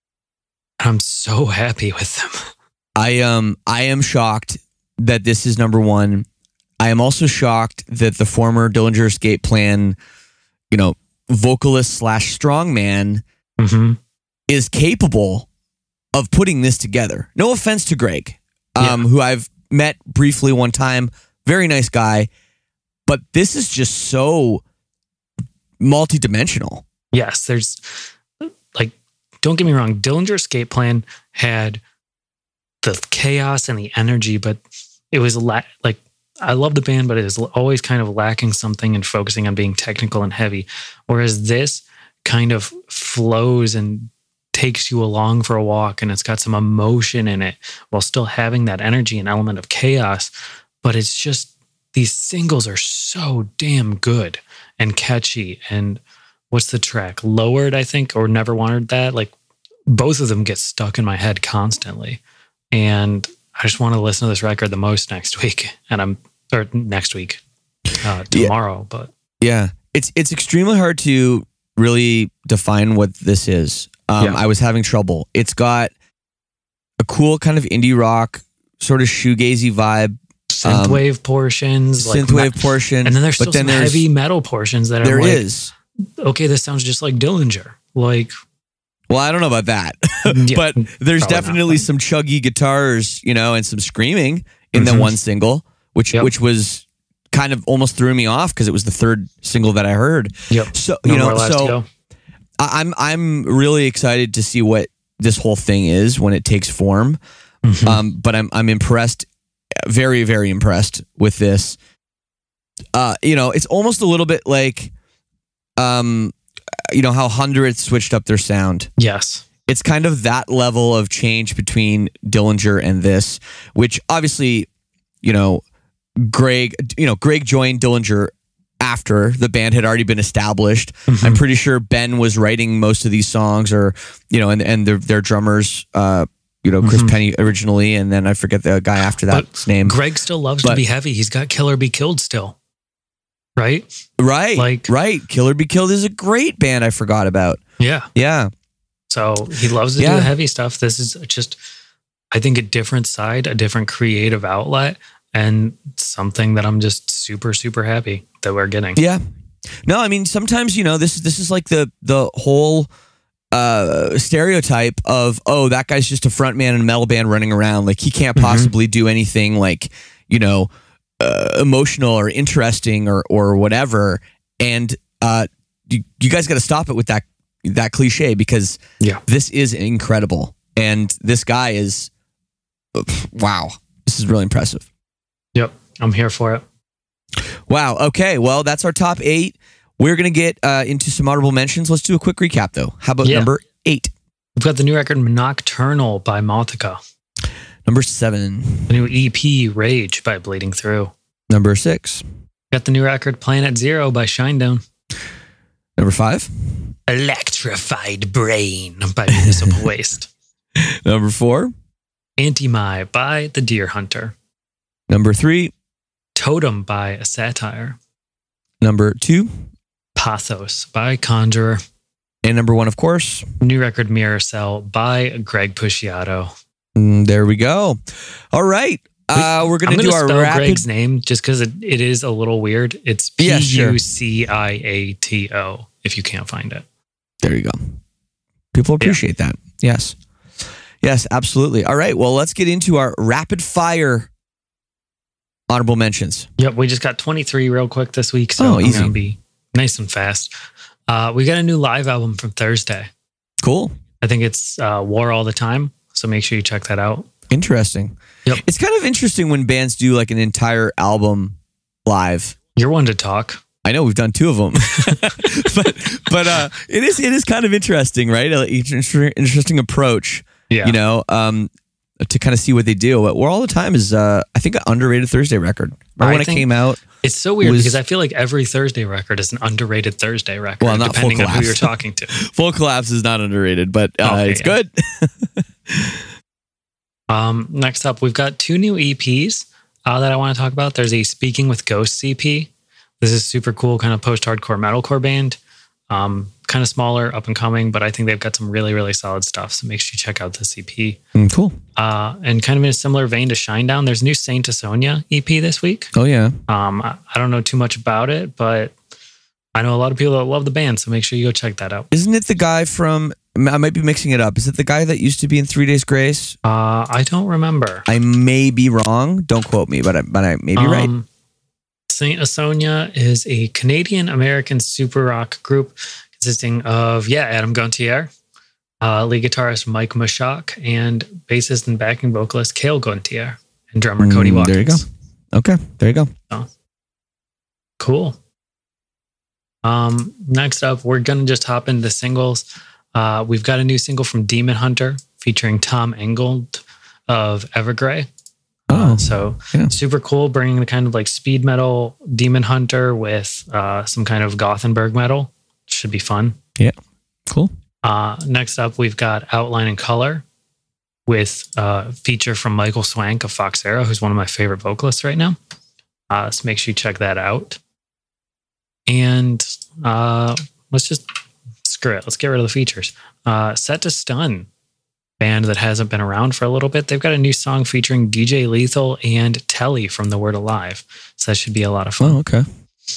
I'm so happy with them. I um I am shocked that this is number one. I am also shocked that the former Dillinger Escape Plan, you know, vocalist slash strongman mm-hmm. is capable of putting this together. No offense to Greg, um, yeah. who I've met briefly one time. Very nice guy. But this is just so multidimensional. Yes, there's like, don't get me wrong, Dillinger Escape Plan had the chaos and the energy, but it was la- like, I love the band, but it is always kind of lacking something and focusing on being technical and heavy. Whereas this kind of flows and takes you along for a walk, and it's got some emotion in it while still having that energy and element of chaos. But it's just, these singles are so damn good and catchy. And what's the track? Lowered, I think, or Never Wanted That. Like, both of them get stuck in my head constantly. And I just want to listen to this record the most next week. And I'm, or next week, uh, tomorrow. Yeah. But yeah, it's, it's extremely hard to really define what this is. Um, yeah. I was having trouble. It's got a cool kind of indie rock, sort of shoegazy vibe. Synthwave um, portions. Synthwave like me- portion. And then there's still but then some there's, heavy metal portions that are there like, is. Okay, this sounds just like Dillinger. Like, well, I don't know about that. Yeah, but there's definitely not, some chuggy guitars, you know, and some screaming in mm-hmm. the one single, which yep. which was kind of almost threw me off because it was the third single that I heard. Yep. So, no you know, more left to so go. I'm I'm really excited to see what this whole thing is when it takes form. Mm-hmm. Um, but I'm I'm impressed, very very impressed with this. Uh, you know, it's almost a little bit like, um, you know how Hundredth switched up their sound. Yes, it's kind of that level of change between Dillinger and this, which obviously, you know, Greg, you know, Greg joined Dillinger after the band had already been established. Mhm. I'm pretty sure Ben was writing most of these songs, or you know, and and their their drummers, uh, you know, Chris Mhm. Penny originally, and then I forget the guy after that's name. Greg still loves But- to be heavy. He's got Kill or Be Killed still, right? Right, Like- right. Killer Be Killed is a great band. I forgot about. Yeah. Yeah, So he loves to Yeah. do the heavy stuff. This is just, I think, a different side, a different creative outlet, and something that I'm just super, super happy that we're getting. yeah. No, I mean sometimes you know this this is like the the whole uh, stereotype of, oh, that guy's just a front man in a metal band running around, like he can't Mhm. possibly do anything like you know uh, emotional or interesting or or whatever. And uh, you, you guys got to stop it with that that cliche, because Yeah. this is incredible, and this guy is wow. This is really impressive. Yep. I'm here for it. Wow. Okay. Well, that's our top eight. We're going to get uh, into some honorable mentions. Let's do a quick recap, though. How about Yeah. number eight? We've got the new record Nocturnal by Maltica. Number seven. The new E P Rage by Bleeding Through. Number six. Got the new record Planet Zero by Shinedown. Number five. Electrified Brain by Municipal Waste. Number four. Anti-My by The Deer Hunter. Number three. Totem by A Satire. Number two. Pathos by Conjurer. And number one, of course. New record Mirror Cell by Greg Puciato. Mm, there we go. All right. Uh, we're going I'm to going do to our spell rapid. Greg's name just because it, it is a little weird. It's P Yeah, sure. U C I A T O if you can't find it. There you go. People appreciate that. Yes. Yes, absolutely. All right. Well, let's get into our rapid fire honorable mentions. Yep, we just got twenty-three real quick this week, so Oh, I'm easy. going to be nice and fast. Uh, we got a new live album from Thursday. Cool. I think it's uh, War All the Time, so make sure you check that out. Interesting. Yep. It's kind of interesting when bands do like an entire album live. You're one to talk. I know we've done two of them, but but uh, it is it is kind of interesting, right? Uh, Each inter- interesting approach, Yeah. you know, um, to kind of see what they do. But War All the Time is, uh, I think, an underrated Thursday record. Remember I when it think- came out? It's so weird was- because I feel like every Thursday record is an underrated Thursday record, Well, not depending Full on who Collapse. you're talking to. Full Collapse is not underrated, but uh, Okay, it's yeah. good. Um, next up, we've got two new E Ps uh, that I want to talk about. There's a Speaking with Ghosts E P. This is super cool, kind of post-hardcore metalcore band. Um, kind of smaller, up and coming, but I think they've got some really, really solid stuff. So make sure you check out this E P. Mm, cool. Uh, and kind of in a similar vein to Shinedown, there's a new Saint Asonia E P this week. Oh yeah. Um, I, I don't know too much about it, but I know a lot of people that love the band, so make sure you go check that out. Isn't it the guy from? I might be mixing it up. Is it the guy that used to be in Three Days Grace? Uh, I don't remember. I may be wrong. Don't quote me, but I, but I may be right. Um, Saint Asonia is a Canadian-American super rock group consisting of, yeah, Adam Gontier, uh, lead guitarist Mike Mashak, and bassist and backing vocalist Cale Gontier, and drummer Cody Mm, Watkins. there you go. Okay, there you go. Cool. Um, next up, we're going to just hop into singles. Uh, we've got a new single from Demon Hunter featuring Tom Engold of Evergrey. Oh, Uh, so yeah. super cool, bringing the kind of like speed metal Demon Hunter with uh, some kind of Gothenburg metal. Should be fun. Cool. Uh, next up, we've got Outline and Color with a feature from Michael Swank of Foxera, who's one of my favorite vocalists right now. Uh, so make sure you check that out. And uh, let's just screw it. Let's get rid of the features. Uh, Set to Stun, band that hasn't been around for a little bit. They've got a new song featuring D J Lethal and Telly from The Word Alive. So that should be a lot of fun. Oh, okay.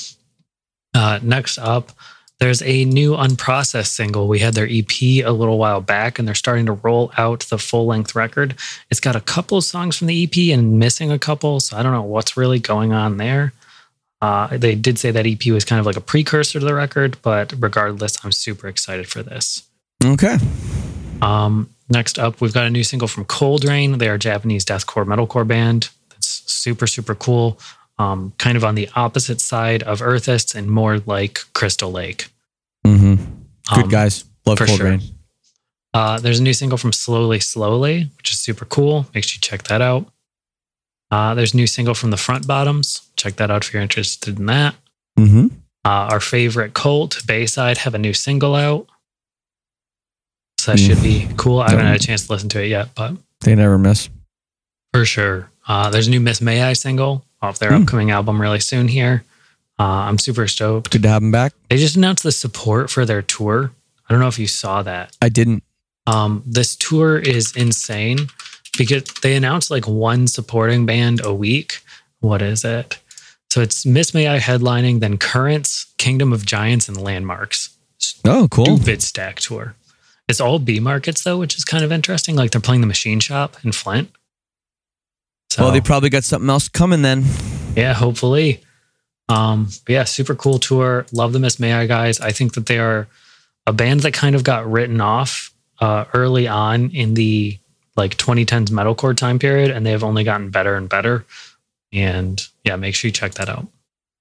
Uh, next up, there's a new Unprocessed single. We had their E P a little while back, and they're starting to roll out the full-length record. It's got a couple of songs from the E P and missing a couple, so I don't know what's really going on there. Uh, they did say that E P was kind of like a precursor to the record, but regardless, I'm super excited for this. Okay. Um, next up, we've got a new single from Cold Rain. They are a Japanese deathcore metalcore band. That's super, super cool. Um, kind of on the opposite side of Earthists and more like Crystal Lake. Mm-hmm. Good Um, guys. Love for Cold sure. Rain. Uh, there's a new single from Slowly Slowly, which is super cool. Make sure you check that out. Uh, there's a new single from the Front Bottoms. Check that out if you're interested in that. Mm-hmm. Uh, our favorite Colt, Bayside, have a new single out. So that Mm. should be cool. I haven't had a chance to listen to it yet, but They never miss. for sure. Uh, there's a new Miss May I single off their Mm. upcoming album really soon here. Uh, I'm super stoked. Good to have them back. They just announced the support for their tour. I don't know if you saw that. I didn't. Um, this tour is insane because they announced like one supporting band a week. What is it? So it's Miss May I headlining, then Currents, Kingdom of Giants, and Landmarks. Oh, cool. Stupid stack tour. It's all B markets though, which is kind of interesting. Like they're playing the Machine Shop in Flint. So, Well, they probably got something else coming then. yeah, hopefully. Um, but yeah, super cool tour. Love the Miss May I guys. I think that they are a band that kind of got written off uh, early on in the like twenty tens metalcore time period, and they have only gotten better and better. And yeah, make sure you check that out.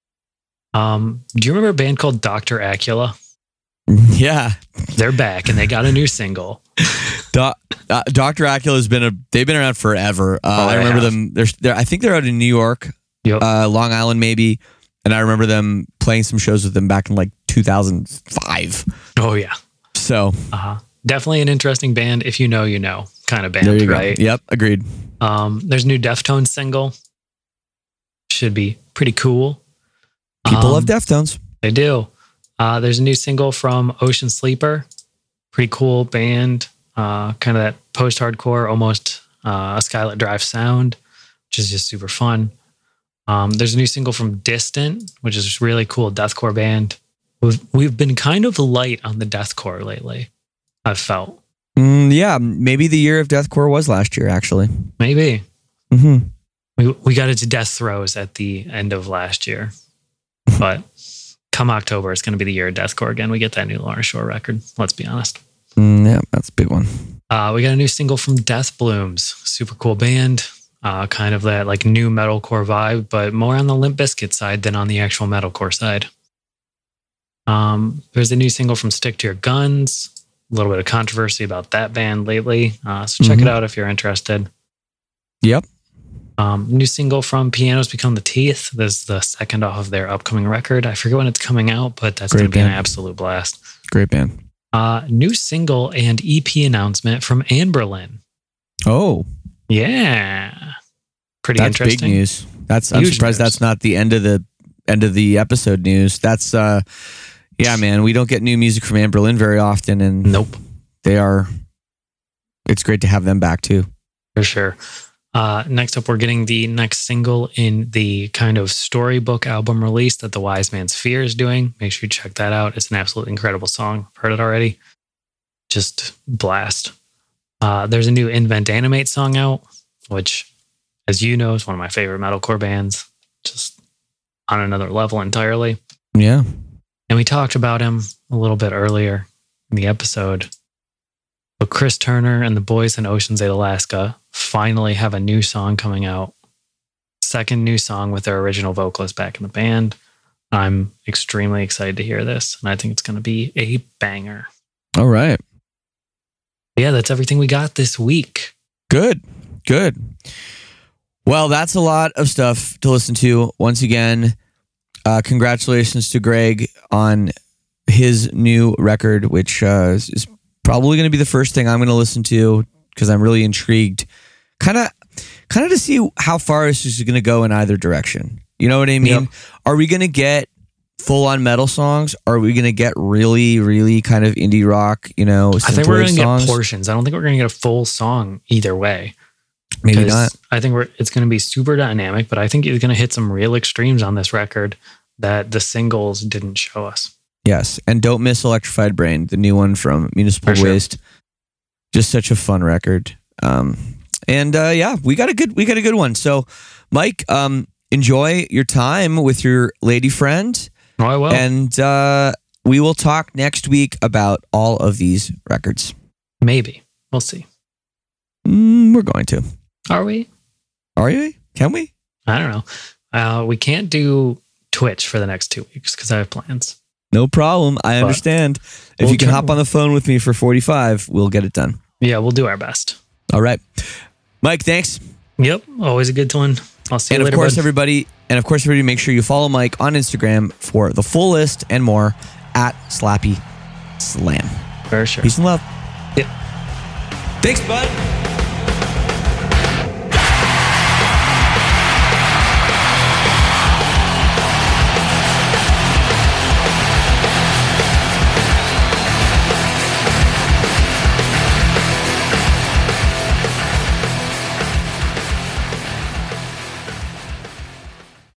Um, do you remember a band called Doctor Acula? Yeah. They're back and they got a new single. Do- uh, Doctor Acula has been a. They've been around forever. Uh, Oh, I they remember have. them. They're, they're. I think they're out in New York, Yep. uh, Long Island, maybe. And I remember them playing some shows with them back in like two thousand five. Oh yeah. So Uh-huh. Definitely an interesting band. If you know, you know, kind of band, there you right? go. Yep, agreed. Um, there's a new Deftones single. Should be pretty cool. People Um, love Deftones. They do. Uh, there's a new single from Ocean Sleeper. Pretty cool band. Uh, kind of that post-hardcore, almost uh, a Skylit Drive sound, which is just super fun. Um, there's a new single from Distant, which is just really cool deathcore band. We've, we've been kind of light on the deathcore lately, I've felt. Mm, yeah, maybe the year of deathcore was last year, actually. Maybe. Mm-hmm. We, we got into Death Throes at the end of last year. But come October, it's going to be the year of deathcore again. We get that new Lawrence Shore record, let's be honest. Mm, yeah, that's a big one. Uh, we got a new single from Death Blooms. Super cool band. Uh, kind of that like new metalcore vibe, but more on the Limp Bizkit side than on the actual metalcore side. Um, there's a new single from Stick to Your Guns. A little bit of controversy about that band lately. Uh, so check Mhm. it out if you're interested. Yep. Um, new single from Pianos Become the Teeth. This is the second off of their upcoming record. I forget when it's coming out, but that's Great going to be an band. absolute blast. Great band. Uh, new single and E P announcement from Anberlin. Oh, Yeah. Pretty that's interesting. big news. That's I'm Huge surprised news. that's not the end of the end of the episode news. That's uh yeah, man, we don't get new music from Anne Berlin very often, and Nope. they are it's great to have them back too. For sure. Uh, next up, we're getting the next single in the kind of storybook album release that the Wise Man's Fear is doing. Make sure you check that out. It's an absolutely incredible song. I've heard it already. Just blast. Uh, there's a new Invent Animate song out, which, as you know, is one of my favorite metalcore bands. Just on another level entirely. Yeah. And we talked about him a little bit earlier in the episode. But Chris Turner and the boys in Ocean's Eight, Alaska finally have a new song coming out. Second new song with their original vocalist back in the band. I'm extremely excited to hear this, and I think it's going to be a banger. All right. Yeah, that's everything we got this week. Good. Good. Well, that's a lot of stuff to listen to. Once again, uh, congratulations to Greg on his new record, which uh, is probably going to be the first thing I'm going to listen to because I'm really intrigued. Kind of, kind of to see how far this is going to go in either direction. You know what I mean? Yep. Are we going to get full-on metal songs? Are we going to get really, really kind of indie rock? You know, I think we're synthwave going to songs? get portions. I don't think we're going to get a full song either way. Maybe 'Cause not. I think we're it's going to be super dynamic, but I think it's going to hit some real extremes on this record that the singles didn't show us. Yes, and don't miss Electrified Brain, the new one from Municipal For sure. Waste. Just such a fun record. Um, and uh, yeah, we got a good we got a good one. So, Mike, um, enjoy your time with your lady friend, Oh, I will. and uh, we will talk next week about all of these records. Maybe. We'll see. Mm, we're going to. Are we? Are you? Can we? I don't know. Uh, we can't do Twitch for the next two weeks because I have plans. No problem. I But understand. If we'll you can try- hop on the phone with me for forty-five, we'll get it done. Yeah, we'll do our best. All right. Mike, thanks. Yep. Always a good one. I'll see you And of later, course, bud. everybody, and of course, everybody, make sure you follow Mike on Instagram for the full list and more at Slappy Slam. For sure. Peace and love. Yep. Thanks, bud.